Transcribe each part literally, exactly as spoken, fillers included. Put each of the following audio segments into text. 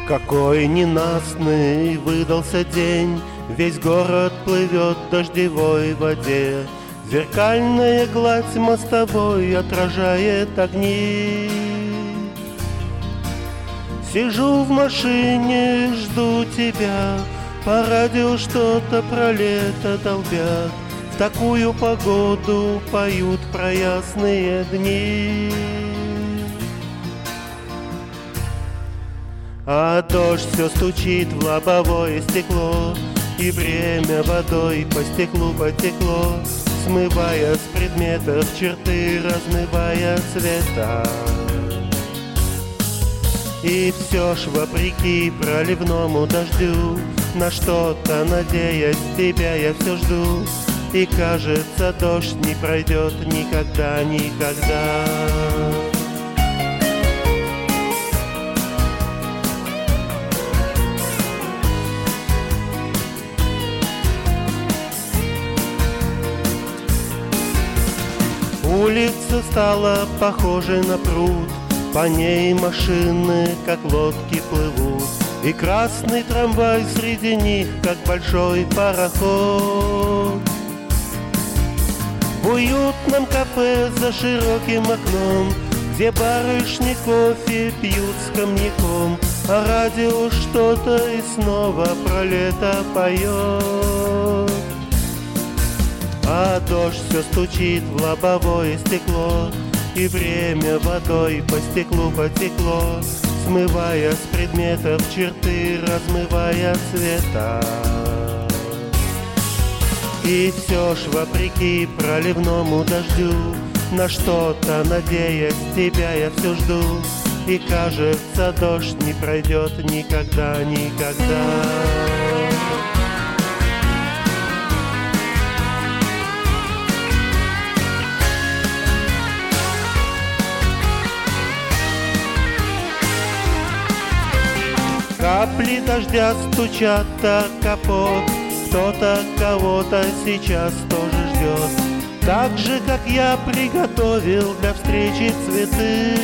Какой ненастный выдался день, весь город плывет в дождевой воде. Зеркальная гладь мостовой отражает огни. Сижу в машине, жду тебя, по радио что-то про лето долбят. В такую погоду поют про ясные дни. А дождь все стучит в лобовое стекло, и время водой по стеклу потекло, смывая с предметов черты, размывая цвета. И все ж вопреки проливному дождю, на что-то надеясь, тебя я все жду. И кажется, дождь не пройдет никогда, никогда. Улица стала похожей на пруд, по ней машины, как лодки, плывут. И красный трамвай среди них, как большой пароход. В уютном кафе за широким окном, где барышни кофе пьют с коньяком, а радио что-то и снова про лето поет. А дождь все стучит в лобовое стекло, и время водой по стеклу потекло, смывая с предметов черты, размывая цвета. И все ж вопреки проливному дождю, на что-то надеясь, тебя я все жду. И кажется, дождь не пройдет никогда, никогда. Капли дождя стучат о капот, кто-то кого-то сейчас тоже ждет. Так же, как я приготовил для встречи цветы.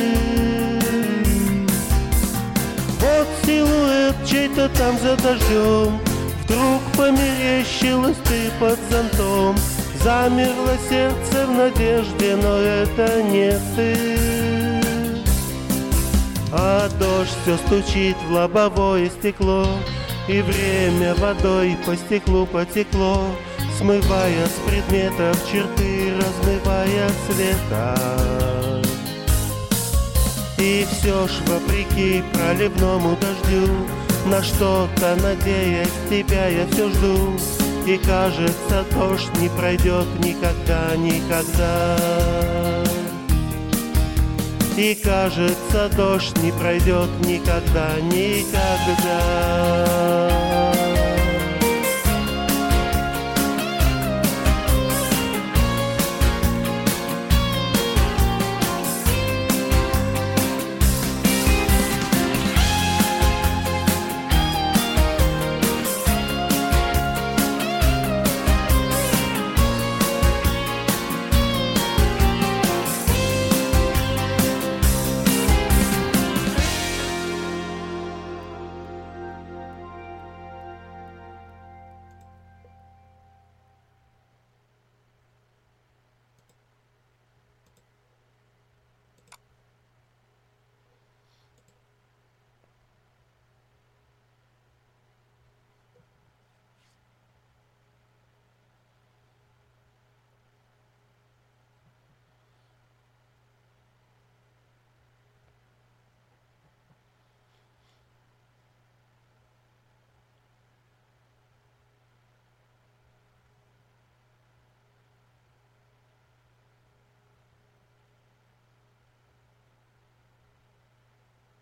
Вот силуэт чей-то там за дождем, вдруг померещилась ты под зонтом. Замерло сердце в надежде, но это не ты. А дождь все стучит в лобовое стекло, и время водой по стеклу потекло, смывая с предметов черты, размывая цвета. И все ж вопреки проливному дождю, на что-то надеясь, тебя я все жду. И кажется, дождь не пройдет никогда, никогда. И кажется, дождь не пройдет никогда, никогда.